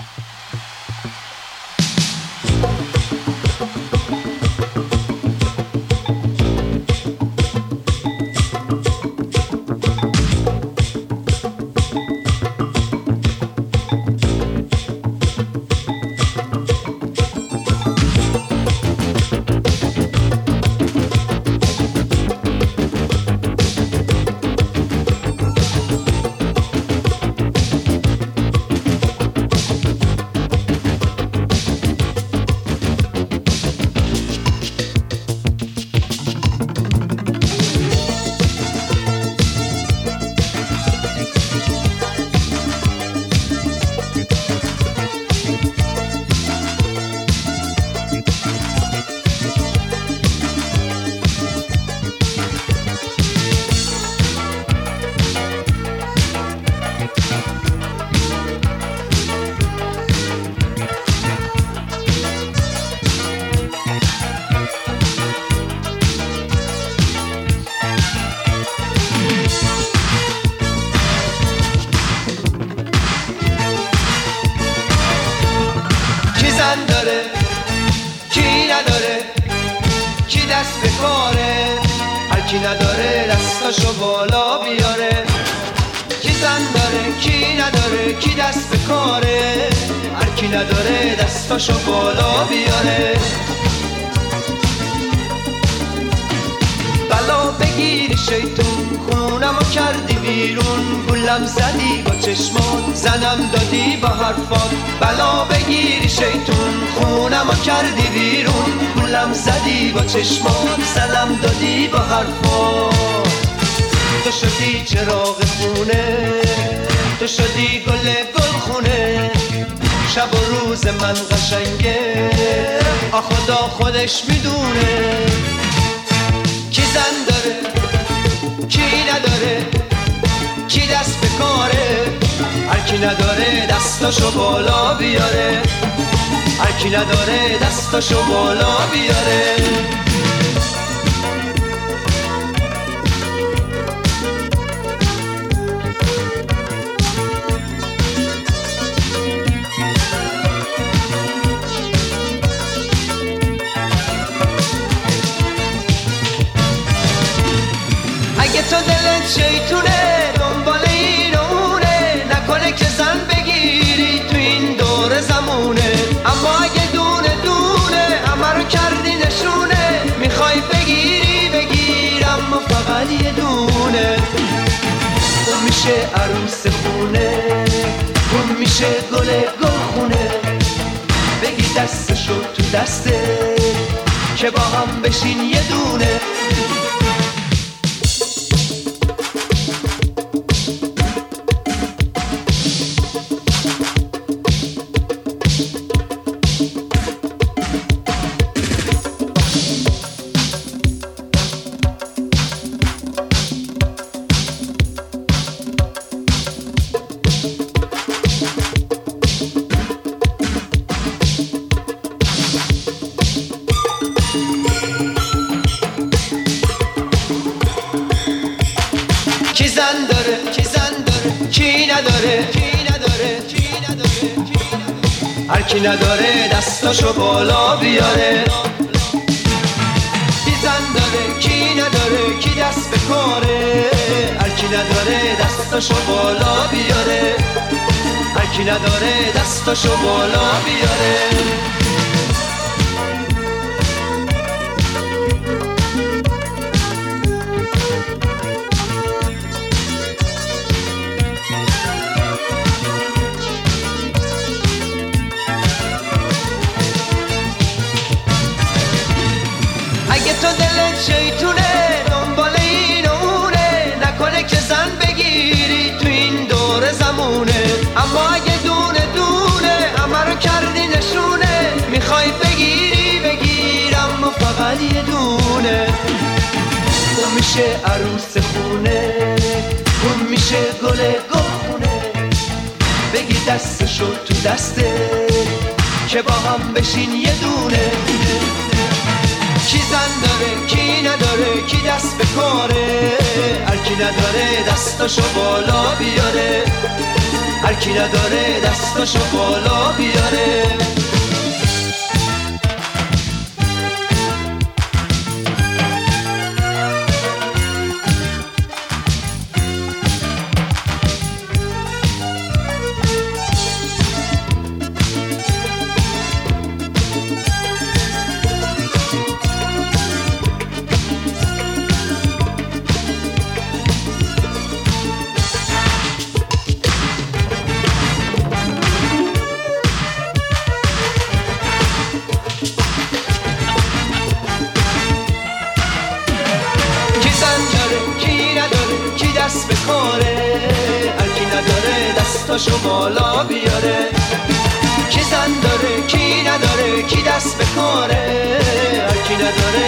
کی نداره دستاشو بالا بیاره، کی زن داره کی نداره کی دست به کاره، هر کی نداره دستاشو بالا بیاره. بلا بگیری شیطون خونمو کردی بیرون، گولم زدی با چشمات زنم دادی با حرفات. بلا بگیری شیطون خونمو کردی بیرون، گولم زدی با چشمات زنم دادی با حرفات. تو شدی چراغ خونه، تو شدی گل خونه، شب و روز من قشنگه خدا خودش میدونه. کی زن داره کی نداره کی دست به کاره، هر کی نداره دستاشو بالا بیاره، هر کی نداره دستاشو بالا بیاره. اگه تو دلت شیطونه دنبال این و اونه، نکنه که زن بگیری تو این دور زمونه. اما اگه دونه دونه همه رو کردی نشونه، میخوای بگیری بگیر اما فقط یه دونه. اون میشه عروس خونه، اون میشه گل خونه، بگی دستشو تو دسته که با هم بشین یه دونه. کی زن داره کی زن داره کی نداره کی نداره کی نداره هر کی نداره دستاشو بالا بیاره. کی زن داره کی نداره کی دست به کاره، هر کی نداره دستاشو بالا بیاره، هر کی نداره دستاشو بالا بیاره. اگه تو دلت شیطونه دنبال این و اونه، نکنه که زن بگیری تو این دور زمونه. اما اگه دونه دونه همه رو کردی نشونه، میخوای بگیری بگیر اما فقط یه دونه. اون میشه عروس خونه، اون میشه گل خونه، بگی دستشو تو دسته که با هم بشین یه دونه. کی زن داره کی نداره کی دست به کاره، هر کی نداره دستاشو بالا بیاره، هر هرکی نداره دستاشو بالا بیاره. دست به کاره هرکی نداره دستاشو بالا بیاره. کی زن داره کی نداره کی دست به کاره هرکی نداره.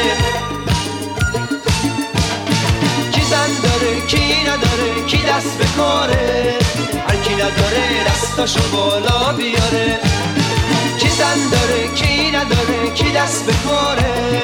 کی زن داره کی نداره کی دست به کاره هرکی نداره دستاشو بالا بیاره. کی زن داره کی نداره کی دست به کاره